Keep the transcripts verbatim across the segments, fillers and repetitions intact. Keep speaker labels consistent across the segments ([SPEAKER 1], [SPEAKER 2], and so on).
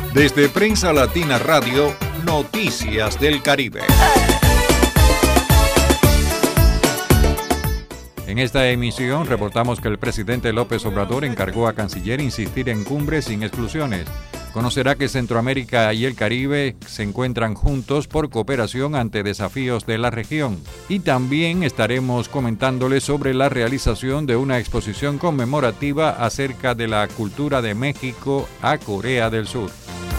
[SPEAKER 1] Desde Prensa Latina Radio, Noticias del Caribe. En esta emisión reportamos que el presidente López Obrador encargó a Canciller insistir en cumbres sin exclusiones. Conocerá que Centroamérica y el Caribe se encuentran juntos por cooperación ante desafíos de la región. Y también estaremos comentándoles sobre la realización de una exposición conmemorativa acerca de la cultura de México a Corea del Sur.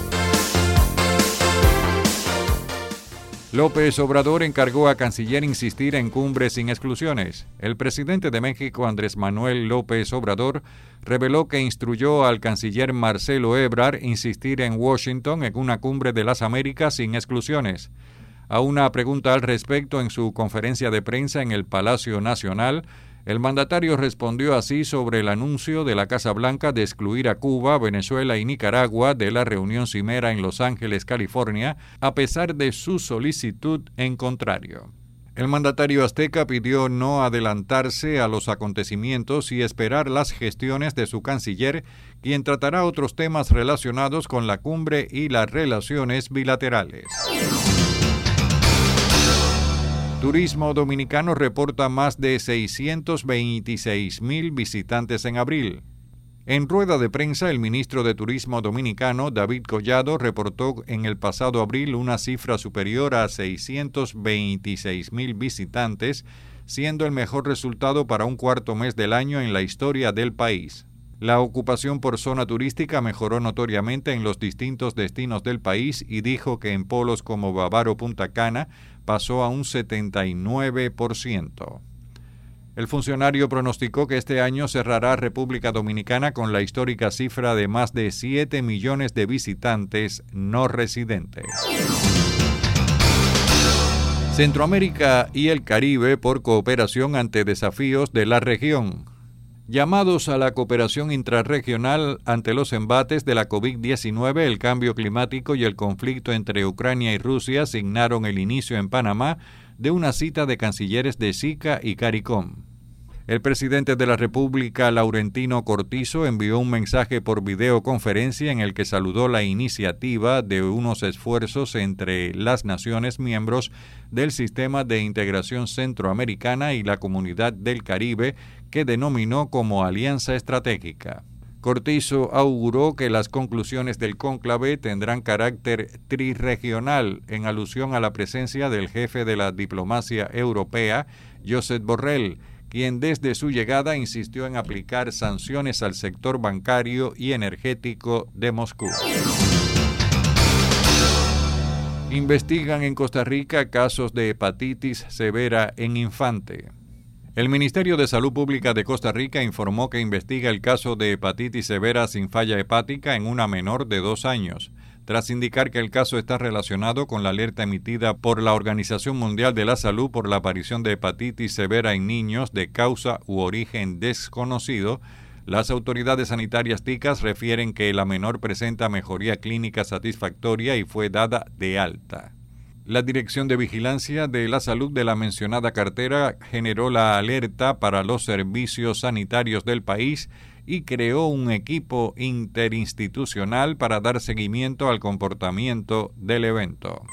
[SPEAKER 1] López Obrador encargó a Canciller insistir en cumbres sin exclusiones. El presidente de México, Andrés Manuel López Obrador, reveló que instruyó al canciller Marcelo Ebrard insistir en Washington en una cumbre de las Américas sin exclusiones. A una pregunta al respecto en su conferencia de prensa en el Palacio Nacional, el mandatario respondió así sobre el anuncio de la Casa Blanca de excluir a Cuba, Venezuela y Nicaragua de la reunión cimera en Los Ángeles, California, a pesar de su solicitud en contrario. El mandatario azteca pidió no adelantarse a los acontecimientos y esperar las gestiones de su canciller, quien tratará otros temas relacionados con la cumbre y las relaciones bilaterales. Turismo Dominicano reporta más de seiscientos veintiséis mil visitantes en abril. En rueda de prensa, el ministro de Turismo Dominicano, David Collado, reportó en el pasado abril una cifra superior a seiscientos veintiséis mil visitantes, siendo el mejor resultado para un cuarto mes del año en la historia del país. La ocupación por zona turística mejoró notoriamente en los distintos destinos del país y dijo que en polos como Bávaro Punta Cana pasó a un setenta y nueve por ciento. El funcionario pronosticó que este año cerrará República Dominicana con la histórica cifra de más de siete millones de visitantes no residentes. Centroamérica y el Caribe por cooperación ante desafíos de la región. Llamados a la cooperación intrarregional ante los embates de la COVID diecinueve, el cambio climático y el conflicto entre Ucrania y Rusia signaron el inicio en Panamá de una cita de cancilleres de SICA y CARICOM. El presidente de la República, Laurentino Cortizo, envió un mensaje por videoconferencia en el que saludó la iniciativa de unos esfuerzos entre las naciones miembros del Sistema de Integración Centroamericana y la Comunidad del Caribe, que denominó como Alianza Estratégica. Cortizo auguró que las conclusiones del cónclave tendrán carácter trirregional, en alusión a la presencia del jefe de la diplomacia europea, Josep Borrell, quien desde su llegada insistió en aplicar sanciones al sector bancario y energético de Moscú. Investigan en Costa Rica casos de hepatitis severa en infante. El Ministerio de Salud Pública de Costa Rica informó que investiga el caso de hepatitis severa sin falla hepática en una menor de dos años, tras indicar que el caso está relacionado con la alerta emitida por la Organización Mundial de la Salud por la aparición de hepatitis severa en niños de causa u origen desconocido. Las autoridades sanitarias ticas refieren que la menor presenta mejoría clínica satisfactoria y fue dada de alta. La Dirección de Vigilancia de la Salud de la mencionada cartera generó la alerta para los servicios sanitarios del país y creó un equipo interinstitucional para dar seguimiento al comportamiento del evento.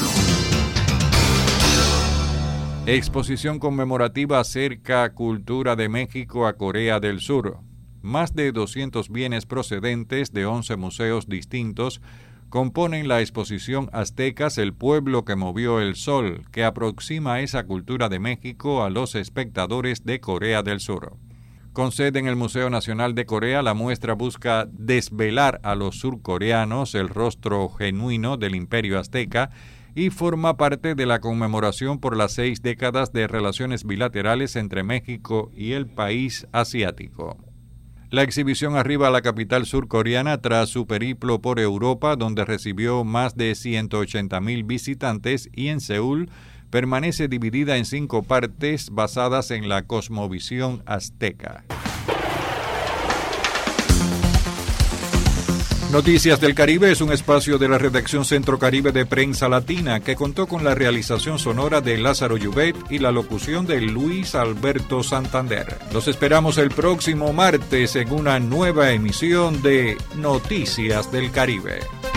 [SPEAKER 1] Exposición conmemorativa acerca Cultura de México a Corea del Sur. Más de doscientos bienes procedentes de once museos distintos componen la exposición Aztecas, el pueblo que movió el sol, que aproxima esa cultura de México a los espectadores de Corea del Sur. Con sede en el Museo Nacional de Corea, la muestra busca desvelar a los surcoreanos el rostro genuino del Imperio Azteca y forma parte de la conmemoración por las seis décadas de relaciones bilaterales entre México y el país asiático. La exhibición arriba a la capital surcoreana tras su periplo por Europa, donde recibió más de ciento ochenta mil visitantes, y en Seúl permanece dividida en cinco partes basadas en la cosmovisión azteca. Noticias del Caribe es un espacio de la redacción Centro Caribe de Prensa Latina que contó con la realización sonora de Lázaro Llubet y la locución de Luis Alberto Santander. Los esperamos el próximo martes en una nueva emisión de Noticias del Caribe.